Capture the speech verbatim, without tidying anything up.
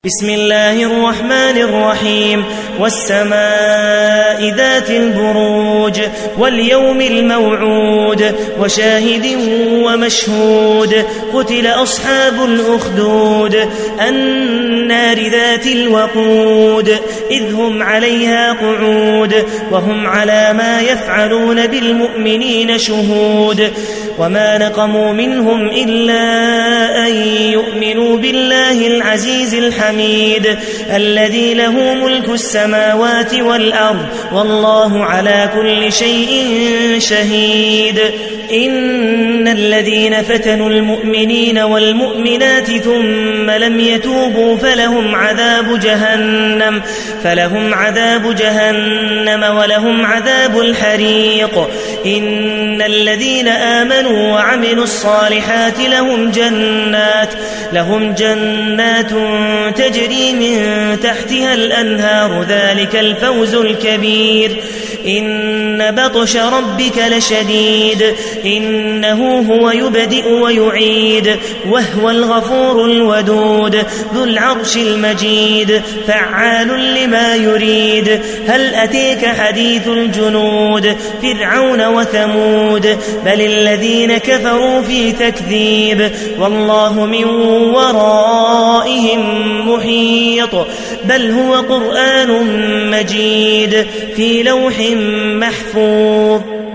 بسم الله الرحمن الرحيم والسماء ذات البروج واليوم الموعود وشاهد ومشهود قتل أصحاب الأخدود النار ذات الوقود إذ هم عليها قعود وهم على ما يفعلون بالمؤمنين شهود وما نقموا منهم إلا أن يؤمنوا بالله العزيز الحميد الذي له ملك السماوات والأرض والله على كل شيء شهيد إن الذين فتنوا المؤمنين والمؤمنات ثم لم يتوبوا فلهم عذاب جهنم فلهم عذاب جهنم ولهم عذاب الحريق إن الذين آمنوا وعملوا الصالحات لهم جنات لهم جنات تجري من تحتها الأنهار ذلك الفوز الكبير إن بطش ربك لشديد إنه هو يبدئ ويعيد وهو الغفور الودود ذو العرش المجيد فعال لما يريد هل أتيك حديث الجنود فرعون وثمود بل الذين كفروا في تكذيب والله من ورائهم محيط بل هو قرآن مجيد في لوح محفوظ